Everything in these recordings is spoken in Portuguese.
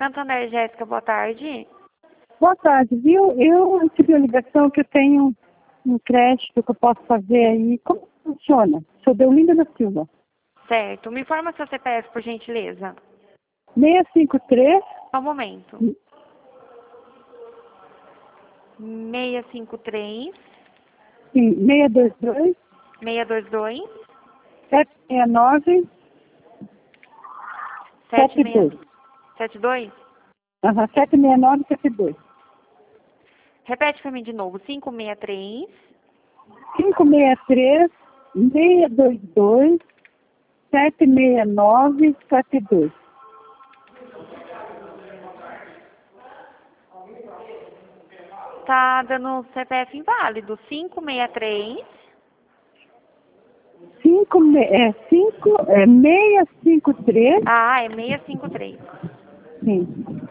Santander, Jéssica, boa tarde. Boa tarde, viu? Eu recebi a ligação que eu tenho um crédito que eu posso fazer aí. Como funciona? Sou Deolinda da Silva. Certo. Me informa seu CPF, por gentileza. 653. Só um momento. 653 Sim, 622. 622 769. 72. 72? Aham, 76972. Repete para mim de novo. 563 563 622 76972. Tá dando CPF inválido. 563 653. Ah, é 653. Sim.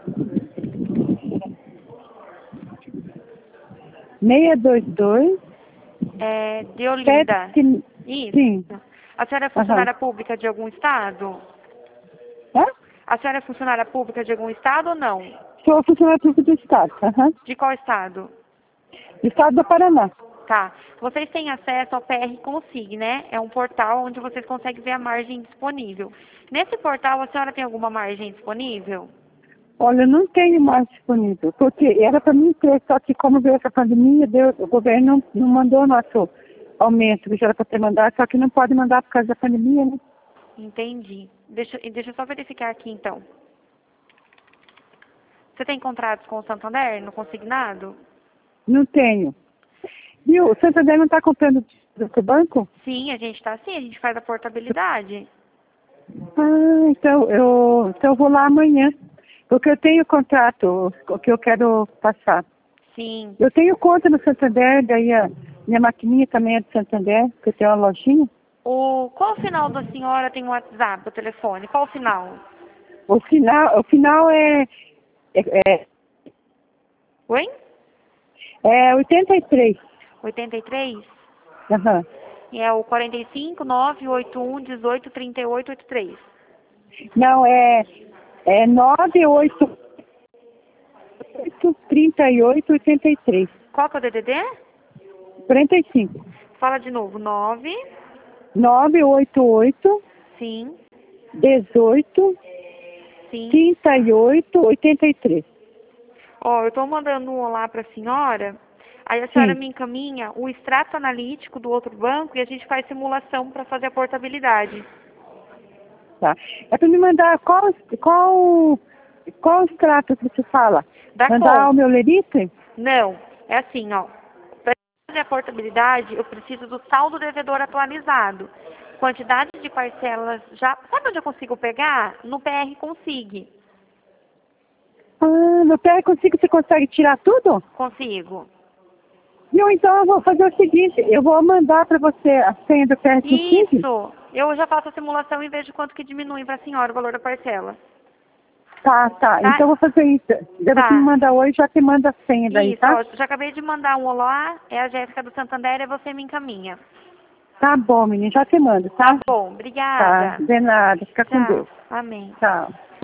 622. É de Olinda. Isso. Sim. A senhora é funcionária pública de algum estado? Hã? A senhora é funcionária pública de algum estado ou não? Sou funcionária pública do Estado. De qual estado? Do Estado do Paraná. Tá. Vocês têm acesso ao PR Consig, né? É um portal onde vocês conseguem ver a margem disponível. Nesse portal, a senhora tem alguma margem disponível? Olha, eu não tenho mais disponível, porque era para mim ter, só que como veio essa pandemia, o governo não mandou nosso aumento, que já era para ter mandado, só que não pode mandar por causa da pandemia, né? Entendi. Deixa eu só verificar aqui, então. Você tem contratos com o Santander no consignado? Não tenho. Viu, o Santander não está comprando do banco? Sim, a gente tá sim, a gente faz a portabilidade. Ah, então eu vou lá amanhã, porque eu tenho contrato que eu quero passar. Sim. Eu tenho conta no Santander, daí a minha maquininha também é do Santander, que eu tenho uma lojinha. Qual o final da senhora tem o WhatsApp, o telefone? Qual o final? O final Oi? é 83. 83? Aham. E é o 45 981 18 38 83. Não, é 98 38 83. Qual que é o DDD? 45. Fala de novo. 9. 988 Sim. 18 Sim. 38 83. Ó, eu tô mandando um olá pra senhora. Aí a senhora Sim. me encaminha o extrato analítico do outro banco e a gente faz simulação para fazer a portabilidade. Tá. É para me mandar qual extrato que você fala? Da Mandar conta. o meu lerite? Não, é assim, ó. Para fazer a portabilidade, eu preciso do saldo devedor atualizado. Quantidade de parcelas já... Sabe onde eu consigo pegar? No PR Consig. Ah, no pé consigo, você consegue tirar tudo? Consigo. Não, então eu vou fazer o seguinte, eu vou mandar para você a senha do PR Consig. Isso. Eu já faço a simulação e vejo quanto que diminui para a senhora o valor da parcela. Tá. Então eu vou fazer isso. Deve Tá. me mandar hoje, já te manda a senha daí, Isso, tá? ó, já acabei de mandar um olá, é a Jéssica do Santander, e você me encaminha. Tá bom, menino, já te mando, Tá tá? bom, Tá, obrigada. de nada, fica com Tchau. Deus. Amém. Tchau.